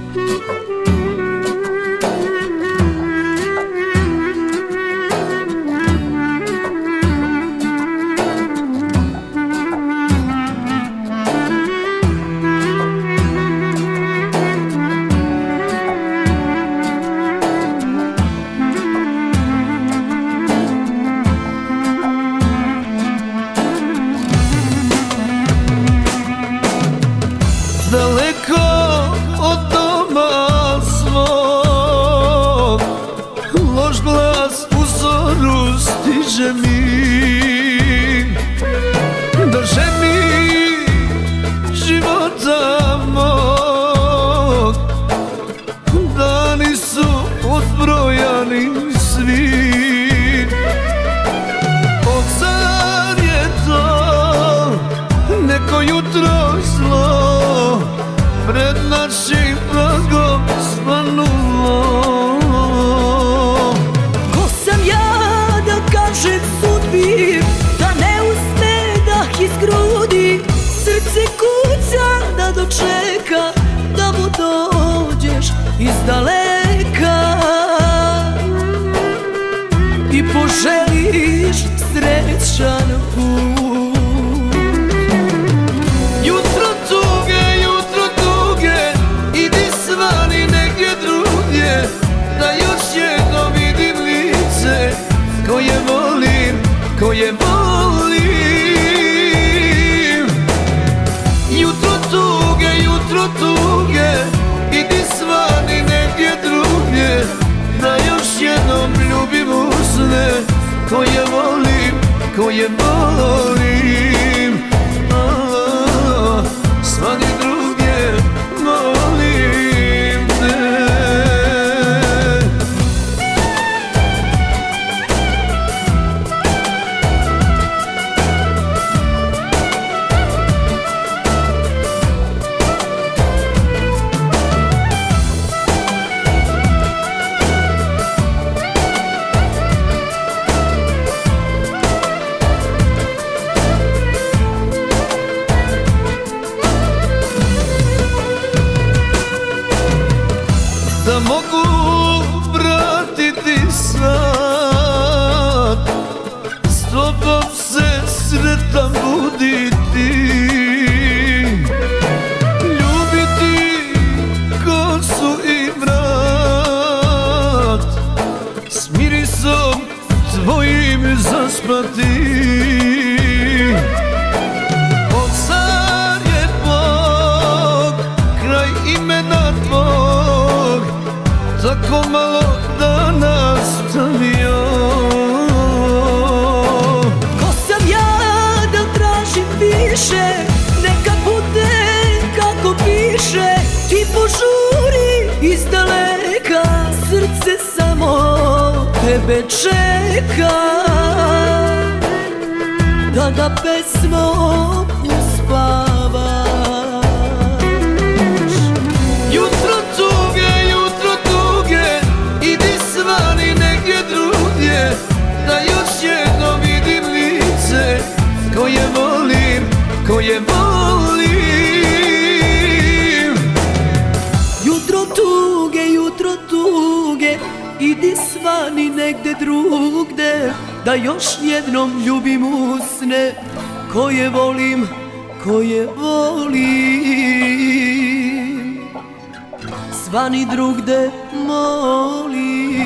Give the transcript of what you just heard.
Daleko od doma svog, loš glas u zoru stiže mi, da ženi života mog. Dani su odbrojani svi, od zar je to neko jutro zlo pred našim pragom svanulo. Ko sam ja da kažem sudbi da ne usme da izgrudi, srce kuca da dočeka da mu dođeš iz daleka i poželiš srećan put. Koje volim, jutro tuge, idi svani negdje drugdje, da još jednom ljubim usne. Koje volim, svani drugdje molim te. Da mogu vratiti sad, s tobom se sretan buditi, ljubiti kosu i vrat, s mirisom tvojim zaspati. Od zar je Bog kraj imena tvog tako malo dana stavio. Ko sam ja da tražim više, neka bude kako piše, ti požuri iz daleka, srce samo tebe čeka, da ga pesmom uspavaš. Jutro tuge, idi svani negdje drugdje, da još jednom vidim lice koje volim. Jutro tuge, idi svani negde drugde, da još jednom ljubim usne koje volim. Svani drugde molim.